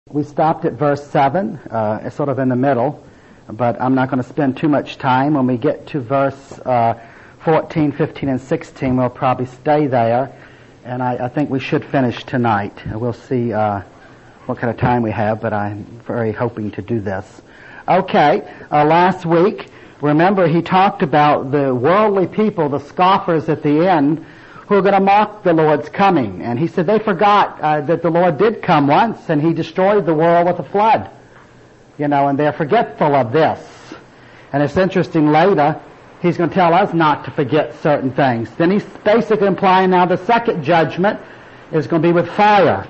We stopped at verse 7, it's sort of in the middle, but I'm not going to spend too much time. When we get to verse 14, 15, and 16, we'll probably stay there, and I think we should finish tonight. We'll see what kind of time we have, but I'm very hoping to do this. Okay, last week, remember he talked about the worldly people, the scoffers at the end, who are going to mock the Lord's coming. And he said they forgot that the Lord did come once, and he destroyed the world with a flood. And they're forgetful of this. And it's interesting, later, he's going to tell us not to forget certain things. Then he's basically implying now the second judgment is going to be with fire.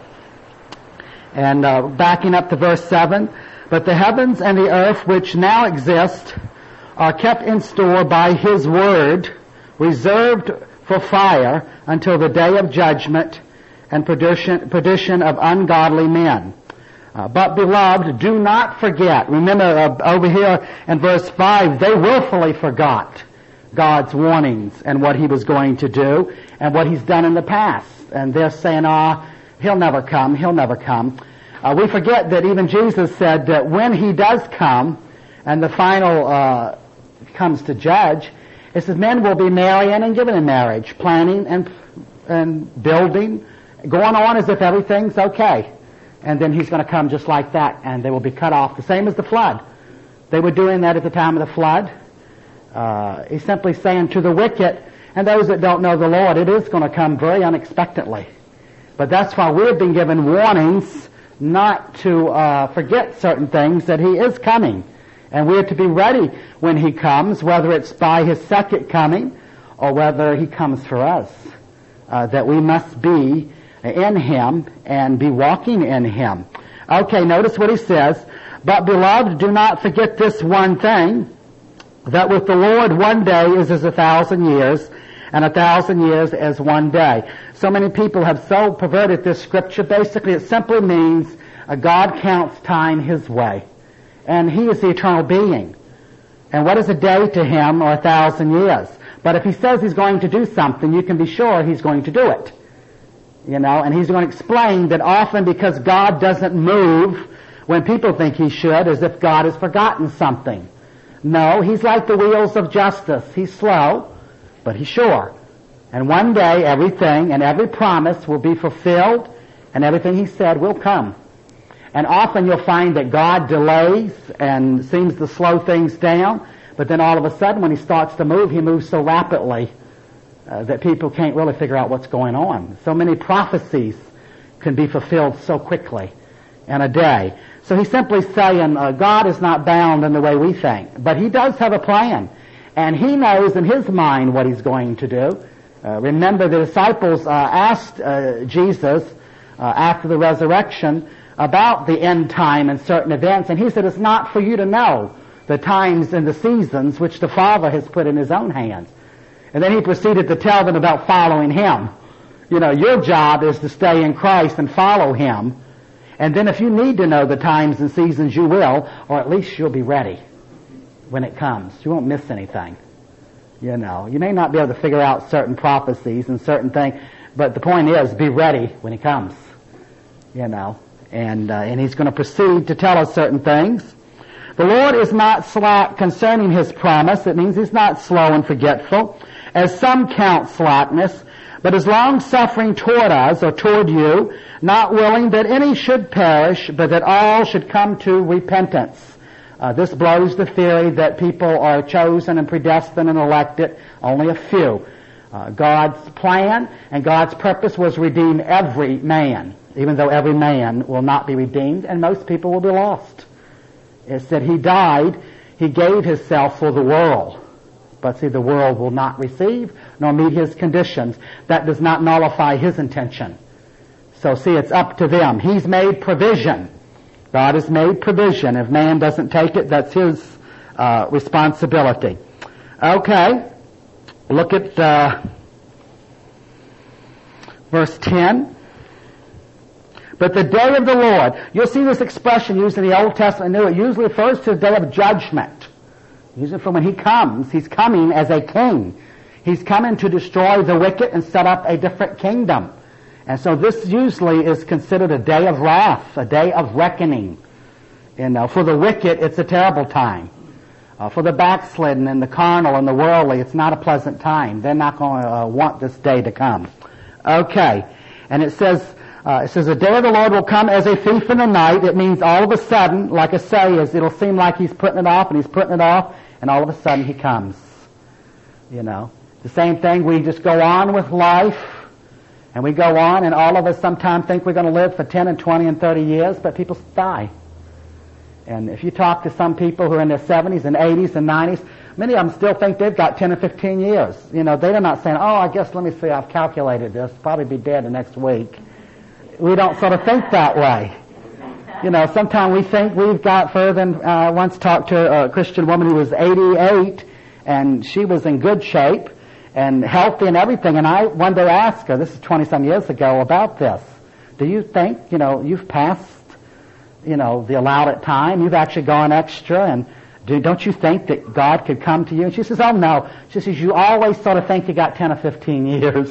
And backing up to verse 7, but the heavens and the earth which now exist are kept in store by his word, reserved for fire until the day of judgment and perdition of ungodly men. But beloved, do not forget. Remember over here in verse 5, they willfully forgot God's warnings and what he was going to do and what he's done in the past. And they're saying, he'll never come, he'll never come. We forget that even Jesus said that when he does come and the final comes to judge, it says men will be marrying and given in marriage, planning and building, going on as if everything's okay. And then he's going to come just like that, and they will be cut off, the same as the flood. They were doing that at the time of the flood. He's simply saying to the wicked and those that don't know the Lord, it is going to come very unexpectedly. But that's why we've been given warnings not to forget certain things, that he is coming. And we're to be ready when he comes, whether it's by his second coming or whether he comes for us. That we must be in him and be walking in him. Okay, notice what he says. But beloved, do not forget this one thing, that with the Lord one day is as 1,000 years, and 1,000 years as one day. So many people have so perverted this scripture. Basically, it simply means God counts time his way. And he is the eternal being. And what is a day to him or 1,000 years? But if he says he's going to do something, you can be sure he's going to do it. And he's going to explain that often because God doesn't move when people think he should, as if God has forgotten something. No, he's like the wheels of justice. He's slow, but he's sure. And one day everything and every promise will be fulfilled, and everything he said will come. And often you'll find that God delays and seems to slow things down, but then all of a sudden when he starts to move, he moves so rapidly that people can't really figure out what's going on. So many prophecies can be fulfilled so quickly in a day. So he's simply saying God is not bound in the way we think, but he does have a plan, and he knows in his mind what he's going to do. Remember, the disciples asked Jesus after the resurrection about the end time and certain events, and he said it's not for you to know the times and the seasons which the Father has put in his own hands. And then he proceeded to tell them about following him. Your job is to stay in Christ and follow him. And then if you need to know the times and seasons, you will, or at least you'll be ready when it comes. You won't miss anything. You may not be able to figure out certain prophecies and certain things, but the point is, be ready when he comes. And he's going to proceed to tell us certain things. The Lord is not slack concerning his promise. It means he's not slow and forgetful, as some count slackness, but is long-suffering toward us, or toward you, not willing that any should perish, but that all should come to repentance. This blows the theory that people are chosen and predestined and elected, only a few. God's plan and God's purpose was redeem every man, even though every man will not be redeemed, and most people will be lost. It said he died, he gave himself for the world. But see, the world will not receive nor meet his conditions. That does not nullify his intention. So see, it's up to them. He's made provision. God has made provision. If man doesn't take it, that's his responsibility. Okay, look at verse 10. But the day of the Lord, you'll see this expression used in the Old Testament and New. It usually refers to the day of judgment. Usually from when he comes, he's coming as a king. He's coming to destroy the wicked and set up a different kingdom. And so this usually is considered a day of wrath, a day of reckoning. For the wicked, it's a terrible time. For the backslidden and the carnal and the worldly, it's not a pleasant time. They're not going to want this day to come. Okay. And it says, the day of the Lord will come as a thief in the night. It means all of a sudden, like I say, it'll seem like he's putting it off and he's putting it off, and all of a sudden he comes. The same thing, we just go on with life, and we go on, and all of us sometimes think we're going to live for 10 and 20 and 30 years, but people die. And if you talk to some people who are in their 70s and 80s and 90s, many of them still think they've got 10 or 15 years. They're not saying, I guess, let me see, I've calculated this, probably be dead the next week. We don't sort of think that way. Sometimes we think we've got further than, I once talked to a Christian woman who was 88, and she was in good shape and healthy and everything, and I one day asked her, this is 20-some years ago, about this. Do you think, you've passed, the allowed time, you've actually gone extra, and don't you think that God could come to you? And she says, oh no. She says, you always sort of think you got 10 or 15 years.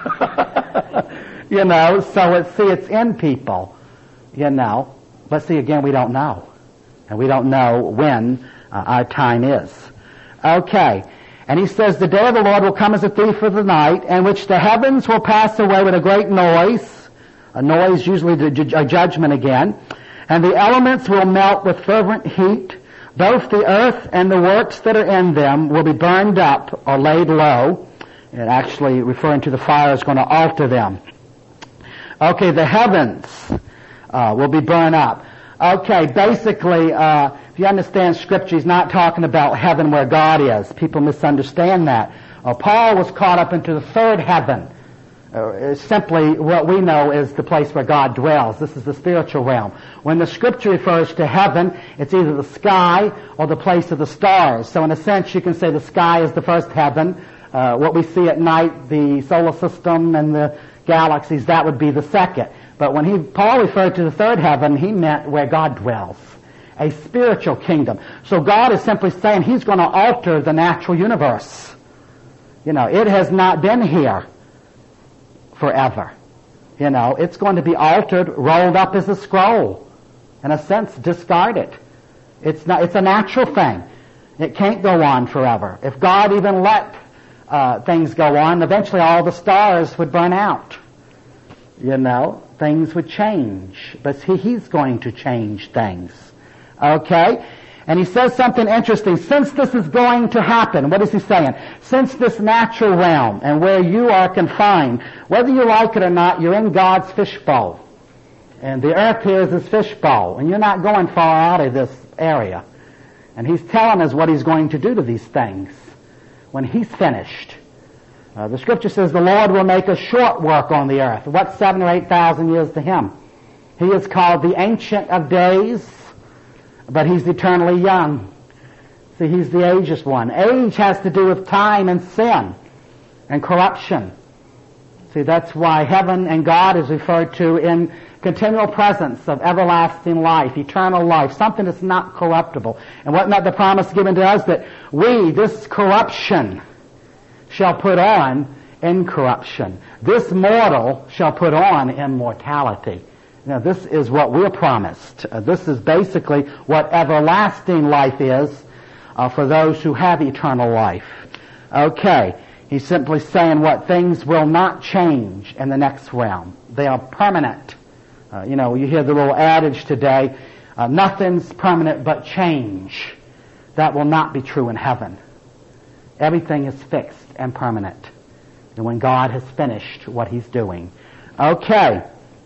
So it's in people, But see, again, we don't know. And we don't know when our time is. Okay. And he says, the day of the Lord will come as a thief of the night, in which the heavens will pass away with a great noise. A noise, usually a judgment again. And the elements will melt with fervent heat. Both the earth and the works that are in them will be burned up or laid low. And actually referring to the fire is going to alter them. Okay, the heavens will be burned up. Okay, basically, if you understand Scripture, he's not talking about heaven where God is. People misunderstand that. Paul was caught up into the third heaven. Simply what we know is the place where God dwells. This is the spiritual realm. When the Scripture refers to heaven, it's either the sky or the place of the stars. So in a sense, you can say the sky is the first heaven. What we see at night, the solar system and the galaxies, that would be the second. But when Paul referred to the third heaven, he meant where God dwells. A spiritual kingdom. So God is simply saying he's going to alter the natural universe. It has not been here forever. It's going to be altered, rolled up as a scroll. In a sense, discarded. It's a natural thing. It can't go on forever. If God even let things go on, eventually all the stars would burn out. Things would change. But he's going to change things. Okay? And he says something interesting. Since this is going to happen, what is he saying? Since this natural realm and where you are confined, whether you like it or not, you're in God's fishbowl. And the earth here is his fishbowl. And you're not going far out of this area. And he's telling us what he's going to do to these things when he's finished. The Scripture says the Lord will make a short work on the earth. What's 7,000 or 8,000 years to him? He is called the Ancient of Days, but he's eternally young. See, he's the ageist one. Age has to do with time and sin and corruption. See, that's why heaven and God is referred to in continual presence of everlasting life, eternal life, something that's not corruptible. And what not the promise given to us that we, this corruption, shall put on incorruption. This mortal shall put on immortality. Now, this is what we're promised. This is basically what everlasting life is for those who have eternal life. Okay. He's simply saying what things will not change in the next realm. They are permanent. You hear the little adage today, nothing's permanent but change. That will not be true in heaven. Everything is fixed and permanent. And when God has finished what he's doing. Okay.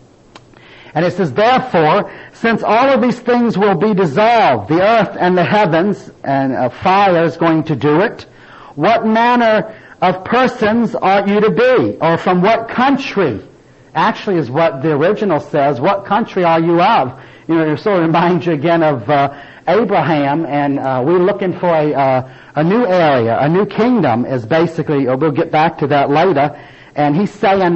And it says, therefore, since all of these things will be dissolved, the earth and the heavens, and fire is going to do it, what manner of persons ought you to be? Or from what country? Actually is what the original says. What country are you of? It sort of reminds you again of Abraham, and we're looking for a new area, a new kingdom is basically, we'll get back to that later, and he's saying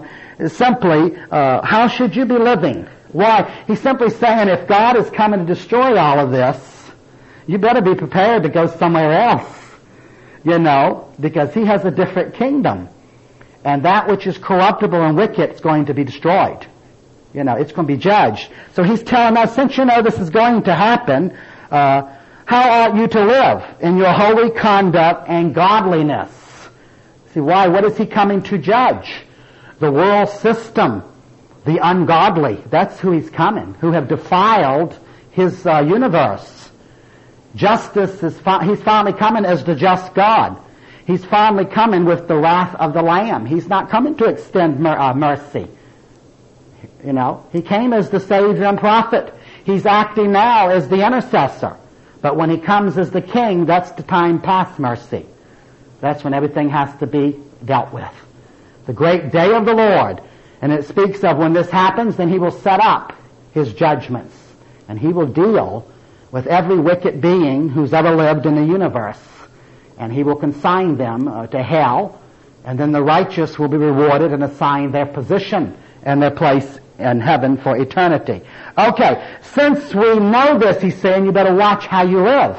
simply, how should you be living? Why? He's simply saying if God is coming to destroy all of this, you better be prepared to go somewhere else, because he has a different kingdom. and that which is corruptible and wicked is going to be destroyed. It's going to be judged. So he's telling us, since you know this is going to happen, how ought you to live in your holy conduct and godliness? See, why? What is he coming to judge? The world system, the ungodly. That's who he's coming, who have defiled his universe. Justice he's finally coming as the just God. He's finally coming with the wrath of the Lamb. He's not coming to extend mercy. He came as the Savior and Prophet. He's acting now as the intercessor. But when he comes as the King, that's the time past mercy. That's when everything has to be dealt with. The great day of the Lord. And it speaks of when this happens, then he will set up his judgments. And he will deal with every wicked being who's ever lived in the universe. And he will consign them to hell. And then the righteous will be rewarded and assigned their position and their place in heaven for eternity. Okay, since we know this, he's saying, you better watch how you live.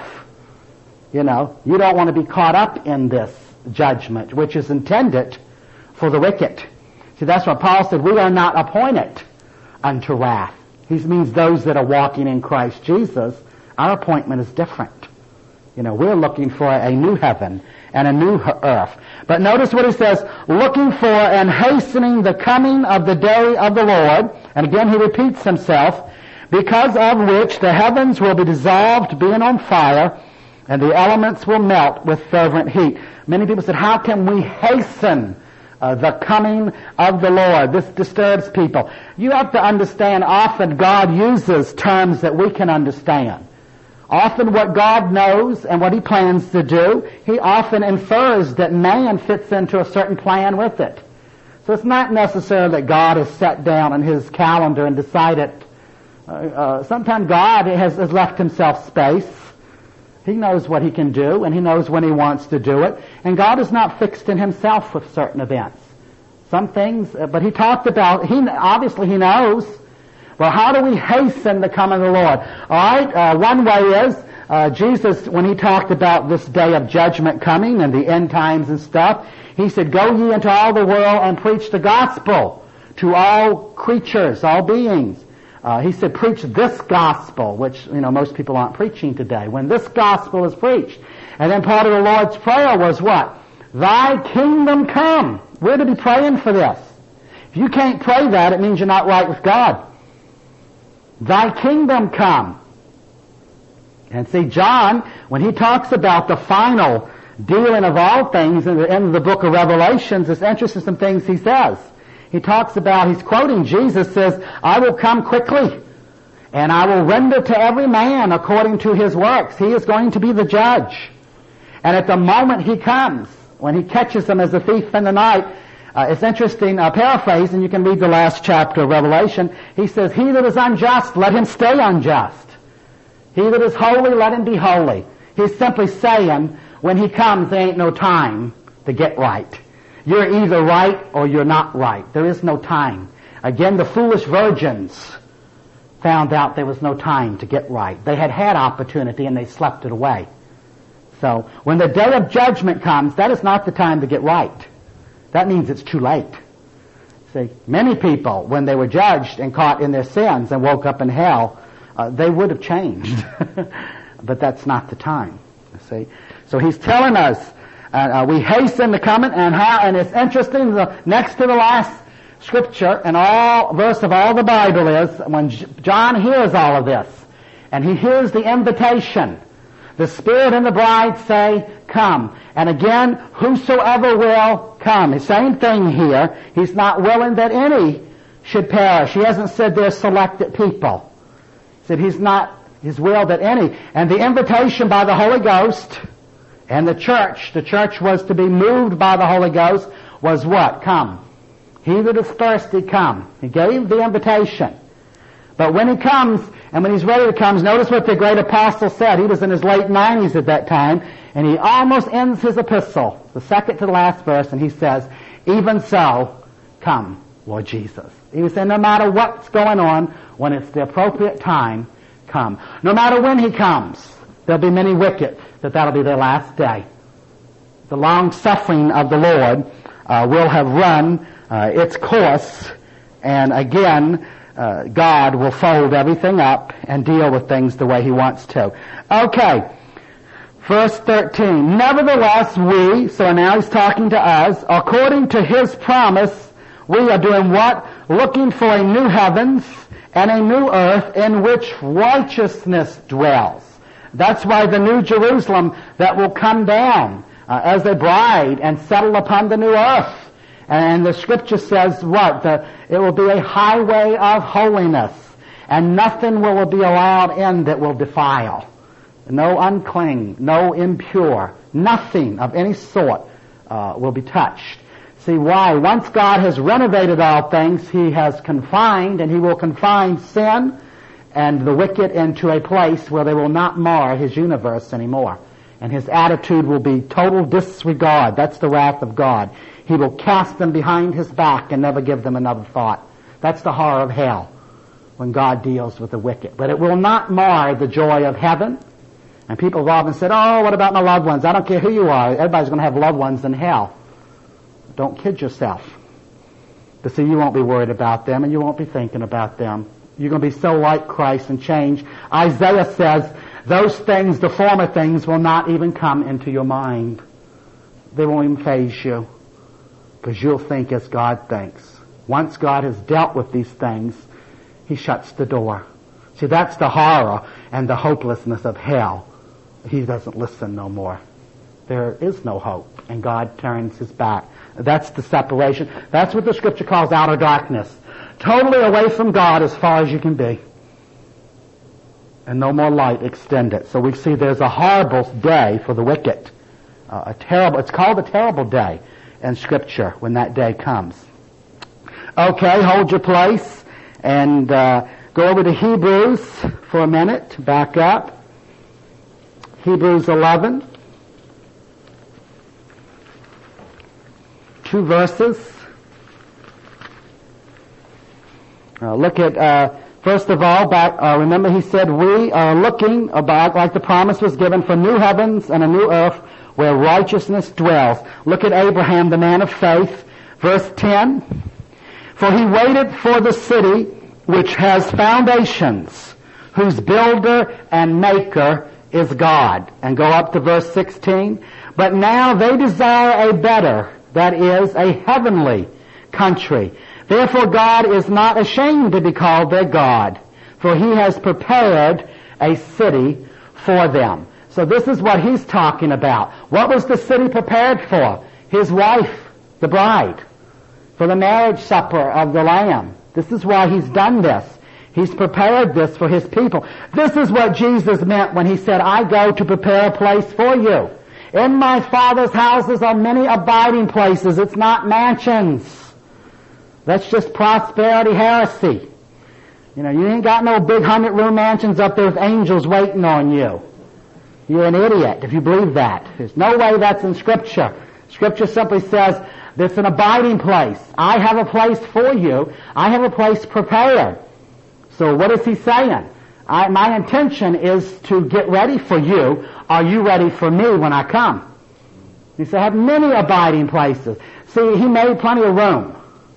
You don't want to be caught up in this judgment, which is intended for the wicked. See, that's what Paul said, we are not appointed unto wrath. He means those that are walking in Christ Jesus. Our appointment is different. We're looking for a new heaven and a new earth. But notice what he says, looking for and hastening the coming of the day of the Lord. And again he repeats himself, because of which the heavens will be dissolved, being on fire, and the elements will melt with fervent heat. Many people said, how can we hasten the coming of the Lord? This disturbs people. You have to understand, often God uses terms that we can understand. Often what God knows and what he plans to do, he often infers that man fits into a certain plan with it. So it's not necessarily that God has sat down in his calendar and decided. Sometimes God has left himself space. He knows what he can do, and he knows when he wants to do it. And God is not fixed in himself with certain events. Some things, but he talked about, obviously he knows. Well, how do we hasten the coming of the Lord? All right, one way is, Jesus, when he talked about this day of judgment coming and the end times and stuff, he said, go ye into all the world and preach the gospel to all creatures, all beings. He said, preach this gospel, which, most people aren't preaching today. When this gospel is preached. And then part of the Lord's Prayer was what? Thy kingdom come. We're to be praying for this. If you can't pray that, it means you're not right with God. Thy kingdom come. And see, John, when he talks about the final dealing of all things in the end of the book of Revelations, it's interesting some things he says. He talks about, he's quoting Jesus, says, I will come quickly, and I will render to every man according to his works. He is going to be the judge. And at the moment he comes, when he catches them as a thief in the night, it's interesting, paraphrase, and you can read the last chapter of Revelation. He says, he that is unjust, let him stay unjust. He that is holy, let him be holy. He's simply saying, when he comes, there ain't no time to get right. You're either right or you're not right. There is no time. Again, the foolish virgins found out there was no time to get right. They had opportunity and they slept it away. So, when the day of judgment comes, that is not the time to get right. That means it's too late. See, many people, when they were judged and caught in their sins and woke up in hell, they would have changed. But that's not the time. See? So he's telling us, we hasten the coming, and it's interesting, next to the last scripture and all verse of all the Bible is, when John hears all of this, and he hears the invitation, the Spirit and the bride say, come. And again, whosoever will come. The same thing here. He's not willing that any should perish. He hasn't said they're selected people. He said he's not his will that any. And the invitation by the Holy Ghost and the church was to be moved by the Holy Ghost, was what? Come. He that is thirsty, come. He gave the invitation. But when he comes, and when he's ready to come, notice what the great apostle said. He was in his late 90s at that time, and he almost ends his epistle, the second to the last verse, and he says, even so, come, Lord Jesus. He was saying, no matter what's going on, when it's the appropriate time, come. No matter when he comes, there'll be many wicked, that'll be their last day. The long suffering of the Lord will have run its course, and again, God will fold everything up and deal with things the way He wants to. Okay, verse 13. Nevertheless, we, so now He's talking to us, according to His promise, we are doing what? Looking for a new heavens and a new earth in which righteousness dwells. That's why the new Jerusalem that will come down as a bride and settle upon the new earth. And the Scripture says what? It will be a highway of holiness, and nothing will be allowed in that will defile. No unclean, no impure, nothing of any sort will be touched. See why? Once God has renovated all things, He has confined, and He will confine sin and the wicked into a place where they will not mar His universe anymore. And His attitude will be total disregard. That's the wrath of God. He will cast them behind His back and never give them another thought. That's the horror of hell, when God deals with the wicked. But it will not mar the joy of heaven. And people have often said, oh, what about my loved ones? I don't care who you are. Everybody's going to have loved ones in hell. Don't kid yourself. But see, you won't be worried about them, and you won't be thinking about them. You're going to be so like Christ and change. Isaiah says, those things, the former things, will not even come into your mind. They won't even faze you, because you'll think as God thinks. Once God has dealt with these things, He shuts the door. See, that's the horror and the hopelessness of hell. He doesn't listen no more. There is no hope, and God turns His back. That's the separation. That's what the Scripture calls outer darkness. Totally away from God as far as you can be. And no more light extended. So we see there's a horrible day for the wicked. It's called a terrible day in Scripture when that day comes. Okay, hold your place and go over to Hebrews for a minute. Back up. Hebrews 11. 2 verses. Look at, first of all, remember he said, we are looking about, like the promise was given, for new heavens and a new earth where righteousness dwells. Look at Abraham, the man of faith. Verse 10. For he waited for the city which has foundations, whose builder and maker is God. And go up to verse 16. But now they desire a better, that is, a heavenly country. Therefore God is not ashamed to be called their God, for He has prepared a city for them. So this is what he's talking about. What was the city prepared for? His wife, the bride, for the marriage supper of the Lamb. This is why He's done this. He's prepared this for His people. This is what Jesus meant when He said, I go to prepare a place for you. In my Father's houses are many abiding places. It's not mansions. That's just prosperity heresy. You know, you ain't got no big 100-room mansions up there with angels waiting on you. You're an idiot if you believe that. There's no way that's in Scripture. Scripture simply says, it's an abiding place. I have a place for you. I have a place prepared. So what is He saying? My intention is to get ready for you. Are you ready for me when I come? He said, I have many abiding places. See, He made plenty of room.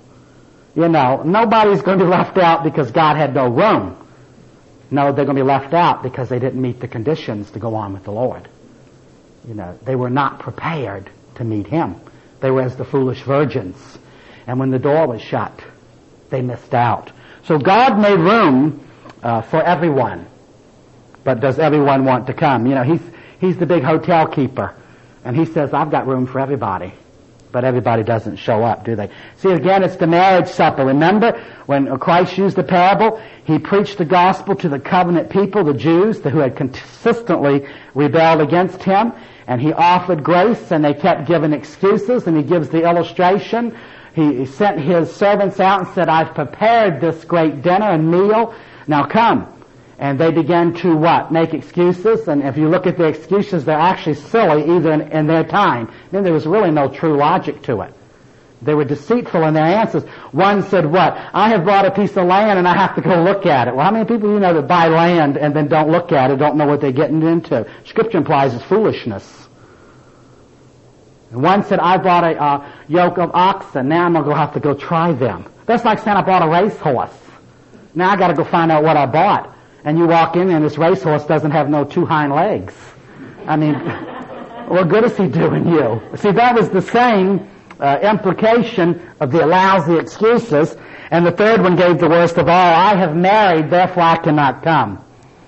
You know, nobody's going to be left out because God had no room. No, they're going to be left out because they didn't meet the conditions to go on with the Lord. You know, they were not prepared to meet Him. They were as the foolish virgins. And when the door was shut, they missed out. So God made room for everyone. But does everyone want to come? You know, he's the big hotel keeper. And He says, I've got room for everybody. But everybody doesn't show up, do they? See, again, it's the marriage supper. Remember, when Christ used the parable, He preached the gospel to the covenant people, the Jews, who had consistently rebelled against Him. And He offered grace, and they kept giving excuses, and He gives the illustration. He sent His servants out and said, I've prepared this great dinner and meal. Now come. And they began to what? Make excuses. And if you look at the excuses, they're actually silly, either in their time. Then there was really no true logic to it. They were deceitful in their answers. One said, what? I have bought a piece of land and I have to go look at it. Well, how many people you know that buy land and then don't look at it, don't know what they're getting into? Scripture implies it's foolishness. And one said, I bought a yoke of oxen. Now I'm going to have to go try them. That's like saying I bought a racehorse. Now I got to go find out what I bought. And you walk in and this racehorse doesn't have no two hind legs. I mean, what good is he doing you? See, that was the same implication of the lousy excuses. And the third one gave the worst of all. I have married, therefore I cannot come.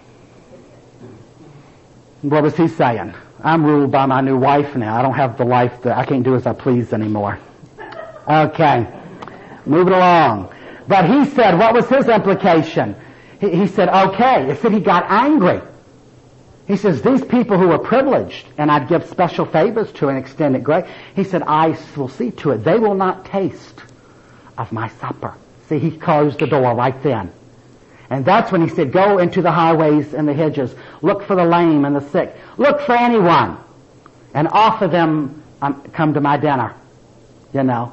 What was he saying? I'm ruled by my new wife now. I don't have the life that I can't do as I please anymore. Okay. Moving along. But he said, what was his implication? He said, okay. He said he got angry. He says, these people who are privileged, and I'd give special favors to and extended grace, he said, I will see to it. They will not taste of my supper. See, he closed the door right then. And that's when he said, go into the highways and the hedges. Look for the lame and the sick. Look for anyone. And offer them, come to my dinner. You know.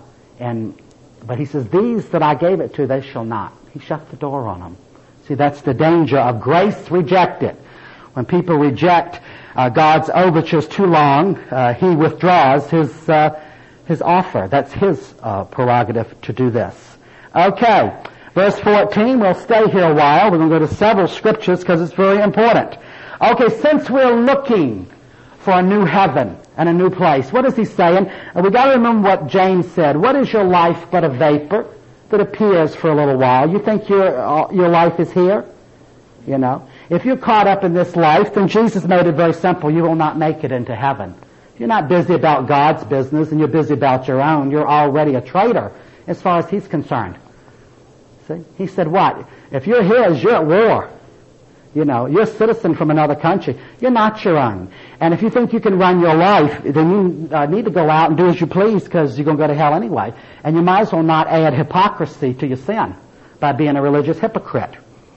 But he says, these that I gave it to, they shall not. He shut the door on them. See, that's the danger of grace rejected. When people reject God's overtures too long, he withdraws his offer. That's his prerogative to do this. Okay. Verse 14, we'll stay here a while. We're going to go to several scriptures because it's very important. Okay, since we're looking for a new heaven and a new place, what is he saying? We got to remember what James said. What is your life but a vapor that appears for a little while? You think your life is here? You know, if you're caught up in this life, then Jesus made it very simple. You will not make it into heaven. If you're not busy about God's business and you're busy about your own, you're already a traitor as far as he's concerned. See? He said what? If you're his, you're at war. You know, you're a citizen from another country. You're not your own. And if you think you can run your life, then you need to go out and do as you please because you're going to go to hell anyway. And you might as well not add hypocrisy to your sin by being a religious hypocrite.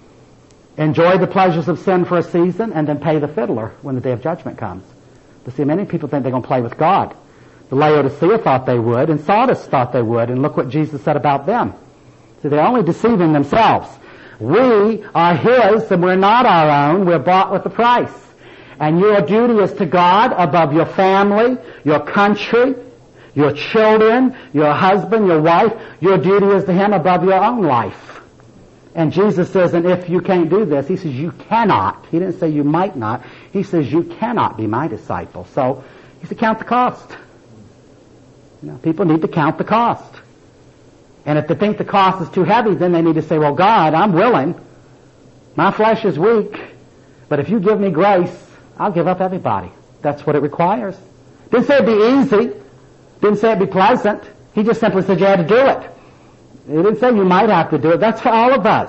Enjoy the pleasures of sin for a season and then pay the fiddler when the day of judgment comes. But see, many people think they're going to play with God. The Laodicea thought they would, and Sardis thought they would, and look what Jesus said about them. See, they're only deceiving themselves. We are his, and we're not our own. We're bought with a price. And your duty is to God above your family, your country, your children, your husband, your wife. Your duty is to him above your own life. And Jesus says, and if you can't do this, he says you cannot. He didn't say you might not. He says you cannot be my disciple. So he said count the cost. You know, people need to count the cost. And if they think the cost is too heavy, then they need to say, well, God, I'm willing. My flesh is weak. But if you give me grace, I'll give up everybody. That's what it requires. Didn't say it'd be easy. Didn't say it'd be pleasant. He just simply said you had to do it. He didn't say you might have to do it. That's for all of us.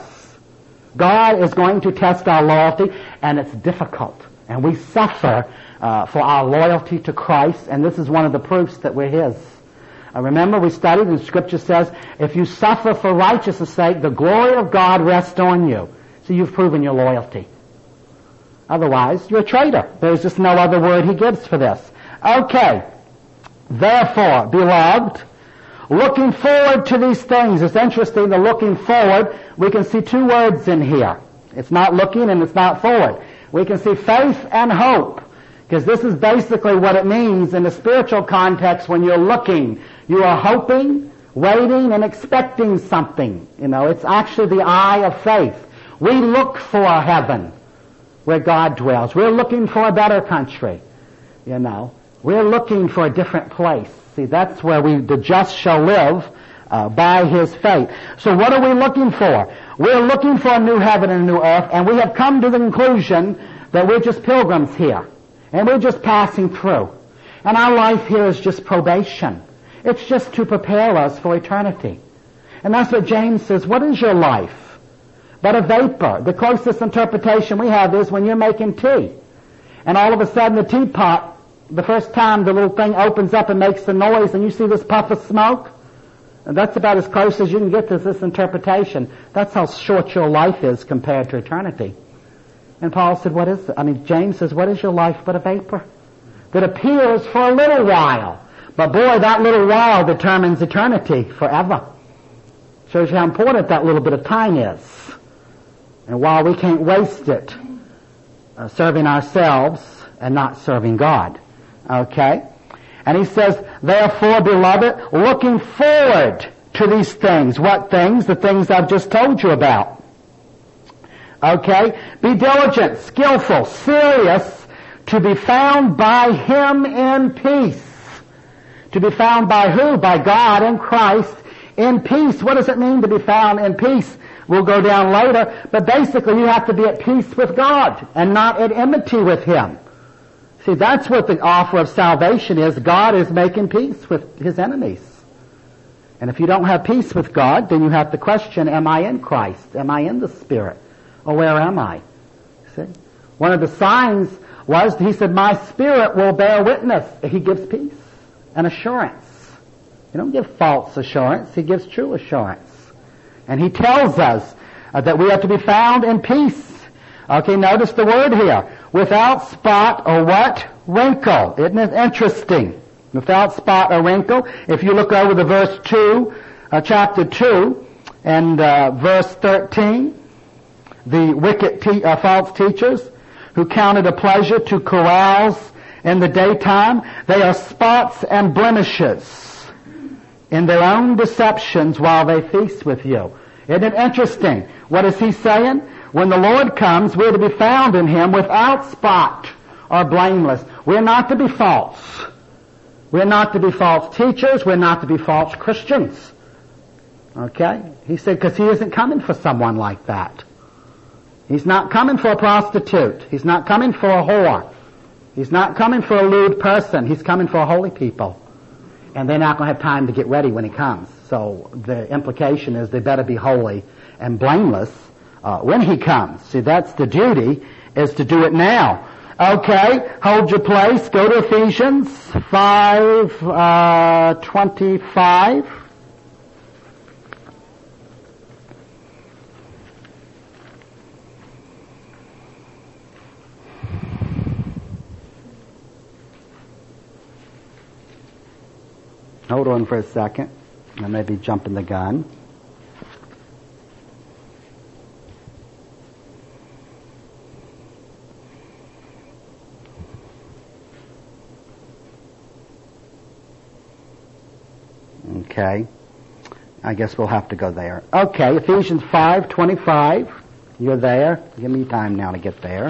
God is going to test our loyalty, and it's difficult. And we suffer for our loyalty to Christ, and this is one of the proofs that we're his. Remember, we studied, and Scripture says, if you suffer for righteousness' sake, the glory of God rests on you. So you've proven your loyalty. Otherwise, you're a traitor. There's just no other word he gives for this. Okay. Therefore, beloved, looking forward to these things. It's interesting, the looking forward, we can see two words in here. It's not looking and it's not forward. We can see faith and hope. Because this is basically what it means in the spiritual context when you're looking. You are hoping, waiting, and expecting something. You know, it's actually the eye of faith. We look for a heaven where God dwells. We're looking for a better country. You know, we're looking for a different place. See, that's where the just shall live by his faith. So what are we looking for? We're looking for a new heaven and a new earth, and we have come to the conclusion that we're just pilgrims here. And we're just passing through. And our life here is just probation. It's just to prepare us for eternity. And that's what James says. What is your life? But a vapor. The closest interpretation we have is when you're making tea. And all of a sudden the teapot, the first time the little thing opens up and makes the noise and you see this puff of smoke. And that's about as close as you can get to this interpretation. That's how short your life is compared to eternity. And Paul said, James says, what is your life but a vapor that appears for a little while? But boy, that little while determines eternity forever. Shows you how important that little bit of time is. And while we can't waste it serving ourselves and not serving God. Okay? And he says, therefore, beloved, looking forward to these things. What things? The things I've just told you about. Okay? Be diligent, skillful, serious, to be found by Him in peace. To be found by who? By God in Christ in peace. What does it mean to be found in peace? We'll go down later. But basically you have to be at peace with God and not at enmity with Him. See, that's what the offer of salvation is. God is making peace with His enemies. And if you don't have peace with God, then you have to question, am I in Christ? Am I in the Spirit? Or where am I? See? One of the signs was, he said, my spirit will bear witness. He gives peace and assurance. He don't give false assurance. He gives true assurance. And he tells us that we have to be found in peace. Okay, notice the word here. Without spot or what? Wrinkle. Isn't it interesting? Without spot or wrinkle. If you look over to verse 2, chapter 2, and verse 13, the wicked false teachers who counted a pleasure to carouse in the daytime, they are spots and blemishes in their own deceptions while they feast with you. Isn't it interesting? What is he saying? When the Lord comes, we're to be found in Him without spot or blameless. We're not to be false. We're not to be false teachers. We're not to be false Christians. Okay? He said, because He isn't coming for someone like that. He's not coming for a prostitute. He's not coming for a whore. He's not coming for a lewd person. He's coming for holy people. And they're not going to have time to get ready when He comes. So the implication is they better be holy and blameless when He comes. See, that's the duty, is to do it now. Okay, hold your place. Go to Ephesians 5:25. Hold on for a second. I may be jumping the gun. Okay. I guess we'll have to go there. Okay, Ephesians 5:25. You're there. Give me time now to get there.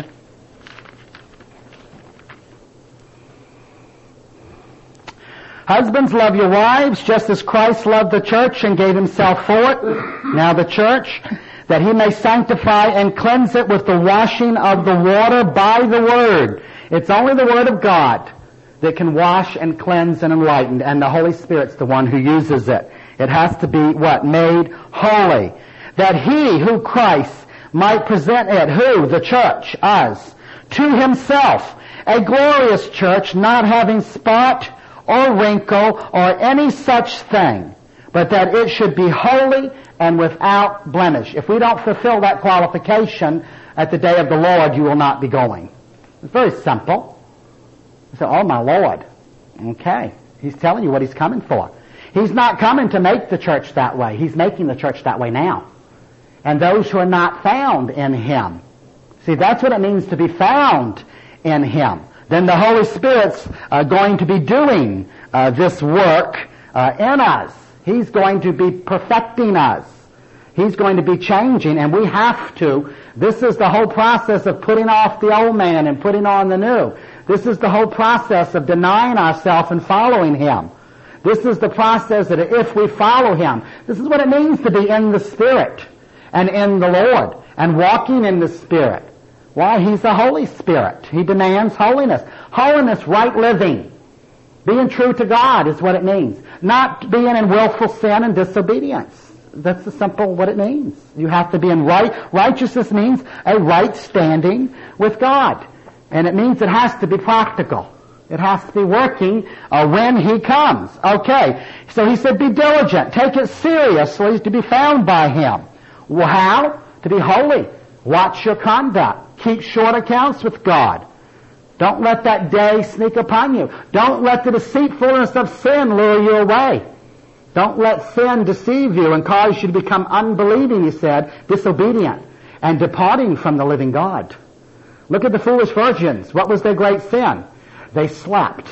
Husbands, love your wives, just as Christ loved the church and gave Himself for it. Now the church, that He may sanctify and cleanse it with the washing of the water by the Word. It's only the Word of God that can wash and cleanse and enlighten, and the Holy Spirit's the one who uses it. It has to be what? Made holy. That He, who Christ, might present it, who? The church, us, to Himself, a glorious church, not having spot or wrinkle or any such thing, but that it should be holy and without blemish. If we don't fulfill that qualification at the day of the Lord, you will not be going. It's very simple. You say, oh my Lord. Okay. He's telling you what He's coming for. He's not coming to make the church that way. He's making the church that way now. And those who are not found in Him. See, that's what it means to be found in Him. Then the Holy Spirit's going to be doing this work in us. He's going to be perfecting us. He's going to be changing, and we have to. This is the whole process of putting off the old man and putting on the new. This is the whole process of denying ourselves and following Him. This is the process that if we follow Him, this is what it means to be in the Spirit and in the Lord and walking in the Spirit. Why? He's the Holy Spirit. He demands holiness. Holiness, right living. Being true to God is what it means. Not being in willful sin and disobedience. That's the simple what it means. You have to be in righteousness means a right standing with God. And it means it has to be practical. It has to be working when He comes. Okay. So He said, be diligent. Take it seriously to be found by Him. Well, how? To be holy. Watch your conduct. Keep short accounts with God. Don't let that day sneak upon you. Don't let the deceitfulness of sin lure you away. Don't let sin deceive you and cause you to become unbelieving, He said, disobedient, and departing from the living God. Look at the foolish virgins. What was their great sin? They slept.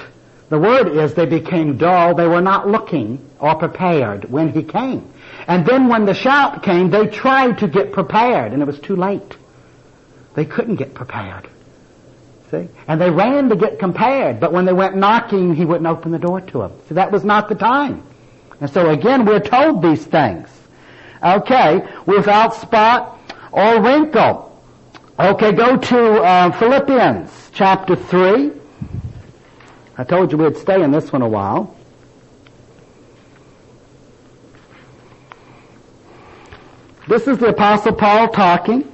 The word is they became dull. They were not looking or prepared when he came. And then when the shout came, they tried to get prepared, and it was too late. They couldn't get prepared. See? And they ran to get prepared, but when they went knocking, he wouldn't open the door to them. So that was not the time. And so again, we're told these things. Okay, without spot or wrinkle. Okay, go to Philippians chapter 3. I told you we'd stay in this one a while. This is the Apostle Paul talking.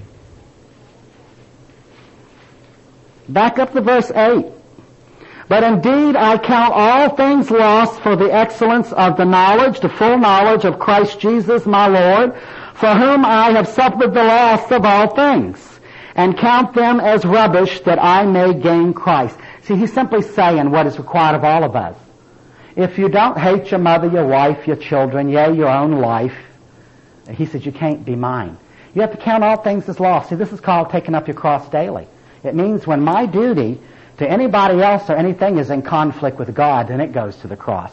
Back up to verse 8. But indeed I count all things lost for the excellence of the knowledge, the full knowledge of Christ Jesus my Lord, for whom I have suffered the loss of all things, and count them as rubbish that I may gain Christ. See, he's simply saying what is required of all of us. If you don't hate your mother, your wife, your children, yea, your own life, he says you can't be mine. You have to count all things as lost. See, this is called taking up your cross daily. It means when my duty to anybody else or anything is in conflict with God, then it goes to the cross.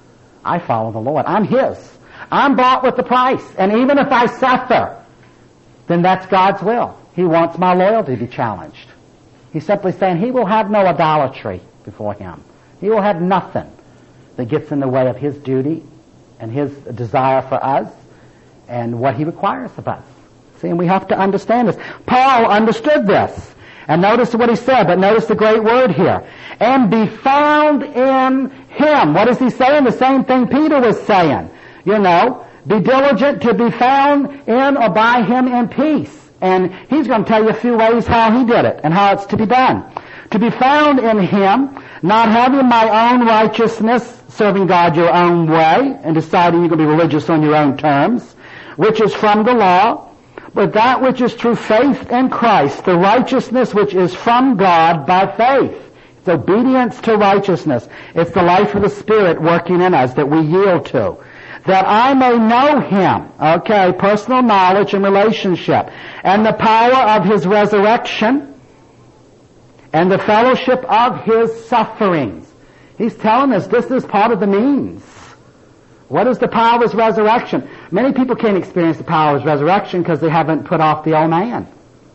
I follow the Lord. I'm His. I'm bought with the price. And even if I suffer, then that's God's will. He wants my loyalty to be challenged. He's simply saying He will have no idolatry before Him. He will have nothing that gets in the way of His duty and His desire for us and what He requires of us. See, and we have to understand this. Paul understood this. And notice what he said, but notice the great word here. And be found in Him. What is he saying? The same thing Peter was saying. You know, be diligent to be found in or by Him in peace. And he's going to tell you a few ways how he did it and how it's to be done. To be found in Him, not having my own righteousness, serving God your own way, and deciding you're going to be religious on your own terms, which is from the law, but that which is through faith in Christ, the righteousness which is from God by faith. It's obedience to righteousness. It's the life of the Spirit working in us that we yield to. That I may know Him, okay, personal knowledge and relationship, and the power of His resurrection, and the fellowship of His sufferings. He's telling us this is part of the means. What is the power of His resurrection? Many people can't experience the power of His resurrection because they haven't put off the old man.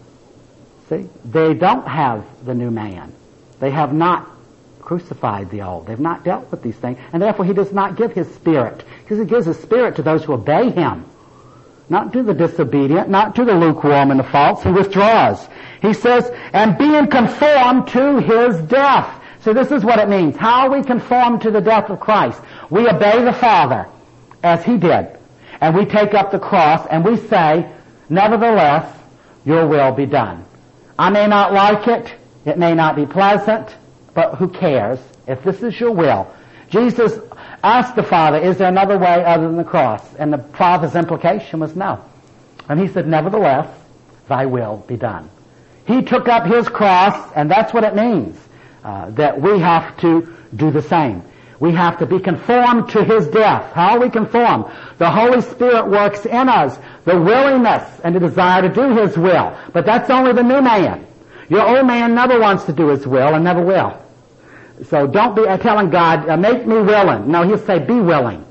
See? They don't have the new man. They have not crucified the old. They've not dealt with these things. And therefore He does not give His Spirit. Because He gives His Spirit to those who obey Him. Not to the disobedient, not to the lukewarm and the false. He withdraws. He says, and being conformed to His death. So this is what it means. How are we conformed to the death of Christ? We obey the Father as He did. And we take up the cross and we say, nevertheless, your will be done. I may not like it. It may not be pleasant. But who cares if this is your will? Jesus asked the Father, is there another way other than the cross? And the Father's implication was no. And He said, nevertheless, thy will be done. He took up His cross, and that's what it means. That we have to do the same. We have to be conformed to His death. How are we conformed? The Holy Spirit works in us the willingness and the desire to do His will. But that's only the new man. Your old man never wants to do His will and never will. So don't be telling God, make me willing. No, He'll say, be willing.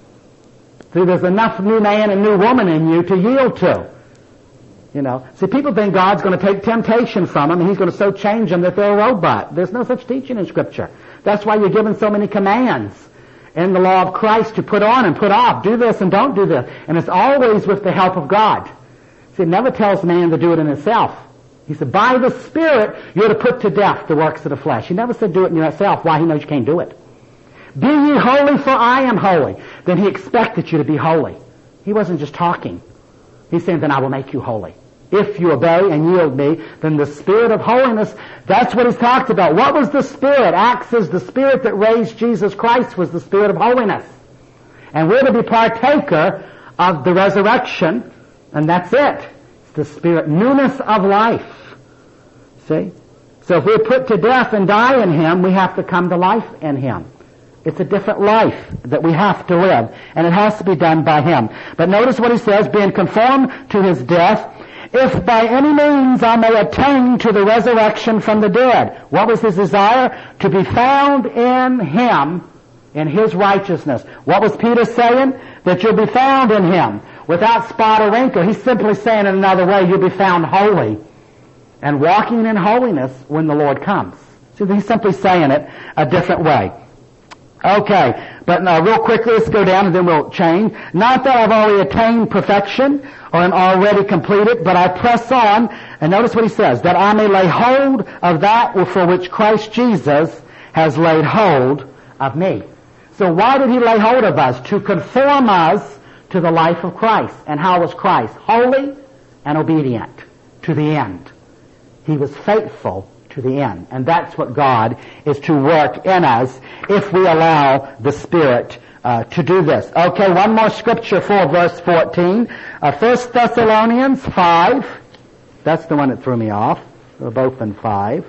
See, there's enough new man and new woman in you to yield to. You know, see, people think God's going to take temptation from them and He's going to so change them that they're a robot. There's no such teaching in Scripture. That's why you're given so many commands in the law of Christ to put on and put off. Do this and don't do this. And it's always with the help of God. See, it never tells man to do it in himself. He said, by the Spirit, you're to put to death the works of the flesh. He never said do it in yourself. Why? He knows you can't do it. Be ye holy, for I am holy. Then He expected you to be holy. He wasn't just talking. He's saying, then I will make you holy. If you obey and yield me, then the Spirit of holiness, that's what He's talked about. What was the Spirit? Acts is the Spirit that raised Jesus Christ was the Spirit of holiness. And we're to be partaker of the resurrection, and that's it. It's the Spirit, newness of life. See? So if we're put to death and die in Him, we have to come to life in Him. It's a different life that we have to live, and it has to be done by Him. But notice what he says, being conformed to His death, if by any means I may attain to the resurrection from the dead. What was his desire? To be found in him, in his righteousness. What was Peter saying? That you'll be found in him, without spot or wrinkle. He's simply saying in another way, you'll be found holy and walking in holiness when the Lord comes. See, he's simply saying it a different way. Okay, but now real quickly, let's go down and then we'll change. Not that I've already attained perfection or am already completed, but I press on, and notice what he says, that I may lay hold of that for which Christ Jesus has laid hold of me. So why did he lay hold of us? To conform us to the life of Christ. And how was Christ? Holy and obedient to the end. He was faithful to the end. And that's what God is to work in us if we allow the Spirit to do this. Okay, one more scripture for verse 14. 1 Thessalonians 5. That's the one that threw me off. They're both in 5.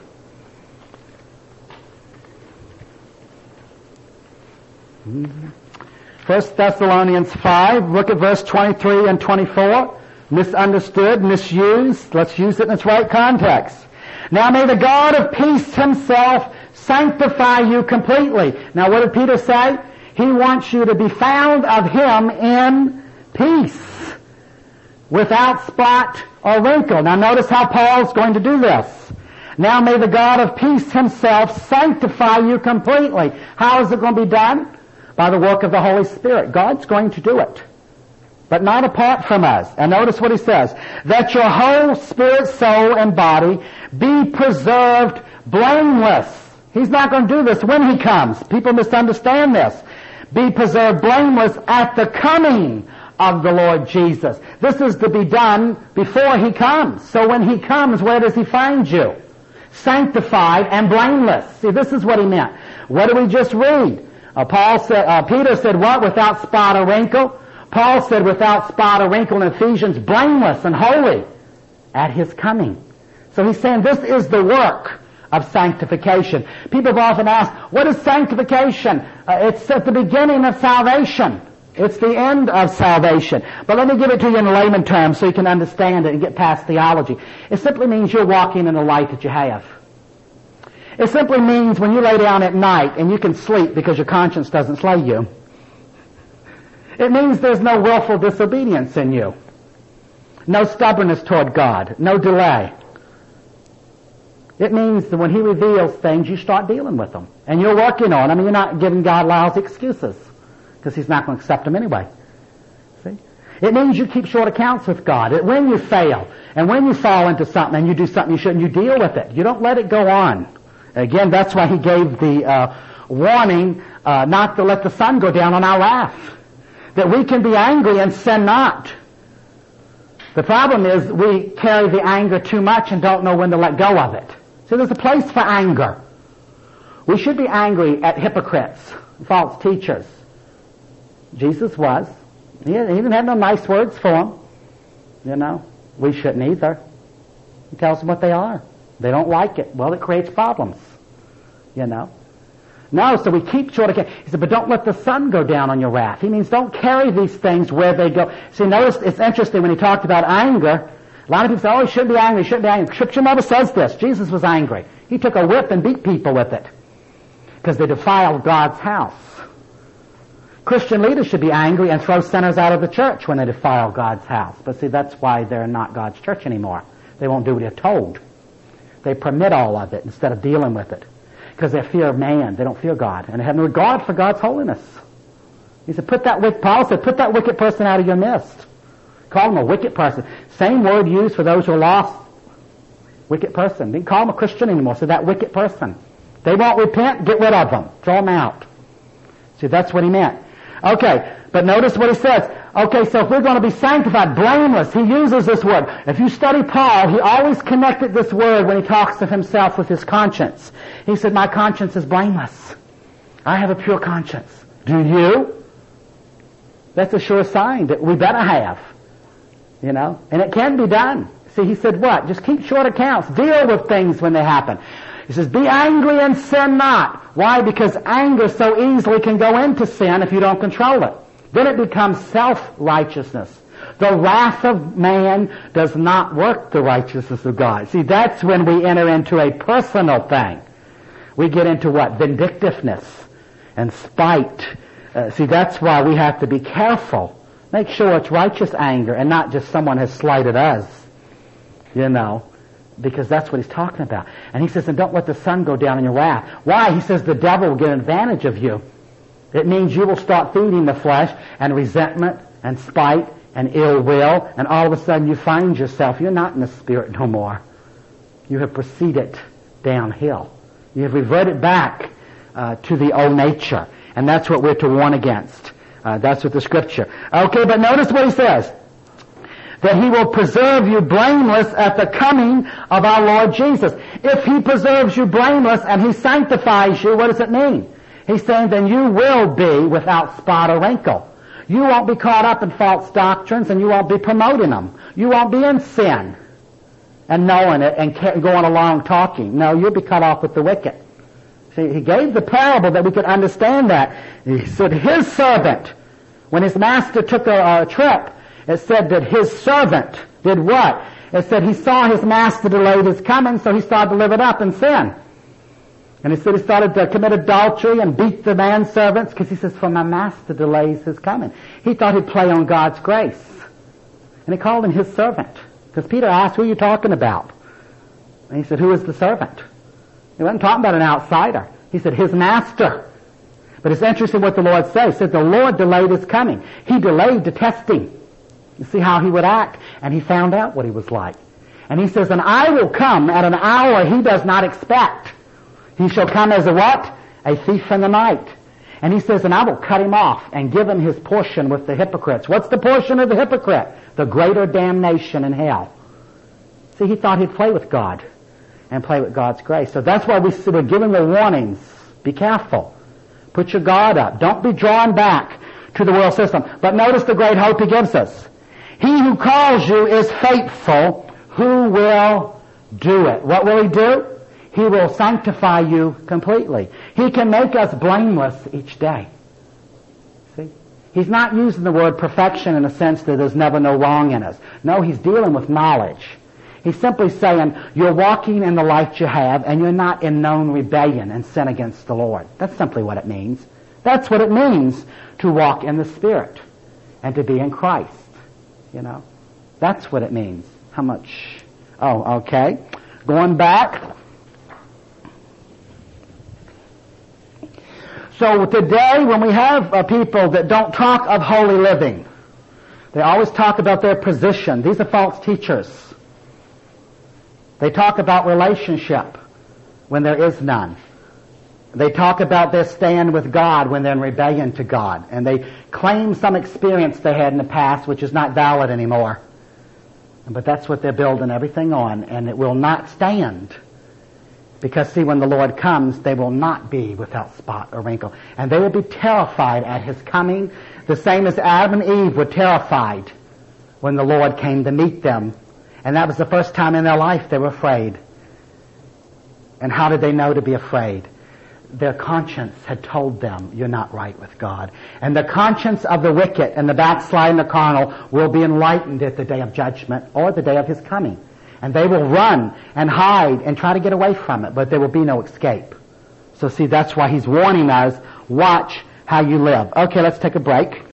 Mm-hmm. 1 Thessalonians 5. Look at verse 23 and 24. Misunderstood, misused. Let's use it in its right context. Now may the God of peace himself sanctify you completely. Now what did Peter say? He wants you to be found of him in peace, without spot or wrinkle. Now notice how Paul's going to do this. Now may the God of peace himself sanctify you completely. How is it going to be done? By the work of the Holy Spirit. God's going to do it, but not apart from us. And notice what he says, that your whole spirit, soul, and body be preserved blameless. He's not going to do this when he comes. People misunderstand this. Be preserved blameless at the coming of the Lord Jesus. This is to be done before he comes. So when he comes, where does he find you? Sanctified and blameless. See, this is what he meant. What did we just read? Peter said what? Without spot or wrinkle. Paul said without spot or wrinkle in Ephesians, blameless and holy at his coming. So he's saying this is the work of sanctification. People have often asked, what is sanctification? It's at the beginning of salvation. It's the end of salvation. But let me give it to you in layman terms so you can understand it and get past theology. It simply means you're walking in the light that you have. It simply means when you lay down at night and you can sleep because your conscience doesn't slay you. It means there's no willful disobedience in you. No stubbornness toward God. No delay. It means that when he reveals things, you start dealing with them. And you're working on them. You're not giving God lousy excuses, because he's not going to accept them anyway. See? It means you keep short accounts with God. When you fail, and when you fall into something and you do something you shouldn't, you deal with it. You don't let it go on. Again, that's why he gave the warning not to let the sun go down on our wrath. That we can be angry and sin not. The problem is we carry the anger too much and don't know when to let go of it. So there's a place for anger. We should be angry at hypocrites, false teachers. Jesus was. He didn't have no nice words for them. You know, we shouldn't either. He tells them what they are. They don't like it. Well, it creates problems. You know. No, so we keep short account. He said, but don't let the sun go down on your wrath. He means don't carry these things where they go. See, notice it's interesting when he talked about anger. A lot of people say, oh, you shouldn't be angry, you shouldn't be angry. Scripture never says this. Jesus was angry. He took a whip and beat people with it because they defiled God's house. Christian leaders should be angry and throw sinners out of the church when they defile God's house. But see, that's why they're not God's church anymore. They won't do what they're told. They permit all of it instead of dealing with it. Because they fear man. They don't fear God. And they have no regard for God's holiness. He said, Paul said, put that wicked person out of your midst. Call him a wicked person. Same word used for those who are lost. Wicked person. Didn't call him a Christian anymore. So that wicked person. They won't repent, get rid of them. Throw them out. See, that's what he meant. Okay, but notice what he says. Okay, so if we're going to be sanctified, blameless, he uses this word. If you study Paul, he always connected this word when he talks of himself with his conscience. He said, my conscience is blameless. I have a pure conscience. Do you? That's a sure sign that we better have. You know? And it can be done. See, he said what? Just keep short accounts. Deal with things when they happen. He says, be angry and sin not. Why? Because anger so easily can go into sin if you don't control it. Then it becomes self-righteousness. The wrath of man does not work the righteousness of God. See, that's when we enter into a personal thing. We get into what? Vindictiveness and spite. See, that's why we have to be careful. Make sure it's righteous anger and not just someone has slighted us. Because that's what he's talking about. And he says, and don't let the sun go down in your wrath. Why? He says the devil will get advantage of you. It means you will start feeding the flesh and resentment and spite and ill will, and all of a sudden you find yourself, you're not in the Spirit no more. You have proceeded downhill. You have reverted back to the old nature. And that's what we're to warn against. That's what the Scripture. Okay, but notice what he says. That he will preserve you blameless at the coming of our Lord Jesus. If he preserves you blameless and he sanctifies you, what does it mean? He's saying then you will be without spot or wrinkle. You won't be caught up in false doctrines and you won't be promoting them. You won't be in sin and knowing it and going along talking. No, you'll be cut off with the wicked. See, he gave the parable that we could understand that. He said his servant, when his master took a trip, it said that his servant did what? It said he saw his master delayed his coming, so he started to live it up in sin. And he said he started to commit adultery and beat the manservants because he says, for my master delays his coming. He thought he'd play on God's grace. And he called him his servant. Because Peter asked, who are you talking about? And he said, who is the servant? He wasn't talking about an outsider. He said, his master. But it's interesting what the Lord says. He said, the Lord delayed his coming. He delayed the testing. You see how he would act. And he found out what he was like. And he says, and I will come at an hour he does not expect. He shall come as a what? A thief in the night. And he says, and I will cut him off and give him his portion with the hypocrites. What's the portion of the hypocrite? The greater damnation in hell. See, he thought he'd play with God and play with God's grace. So that's why we're given the warnings. Be careful. Put your guard up. Don't be drawn back to the world system. But notice the great hope he gives us. He who calls you is faithful, who will do it. What will he do? He will sanctify you completely. He can make us blameless each day. See? He's not using the word perfection in a sense that there's never no wrong in us. No, he's dealing with knowledge. He's simply saying you're walking in the light you have and you're not in known rebellion and sin against the Lord. That's simply what it means. That's what it means to walk in the Spirit and to be in Christ. That's what it means. How much? Oh, okay. Going back. So today, when we have people that don't talk of holy living, they always talk about their position. These are false teachers. They talk about relationship when there is none. They talk about their stand with God when they're in rebellion to God. And they claim some experience they had in the past which is not valid anymore. But that's what they're building everything on, and it will not stand. Because, see, when the Lord comes, they will not be without spot or wrinkle. And they will be terrified at his coming, the same as Adam and Eve were terrified when the Lord came to meet them. And that was the first time in their life they were afraid. And how did they know to be afraid? Their conscience had told them, you're not right with God. And the conscience of the wicked and the backsliding, the carnal, will be enlightened at the day of judgment or the day of his coming. And they will run and hide and try to get away from it, but there will be no escape. So see, that's why he's warning us, watch how you live. Okay, let's take a break.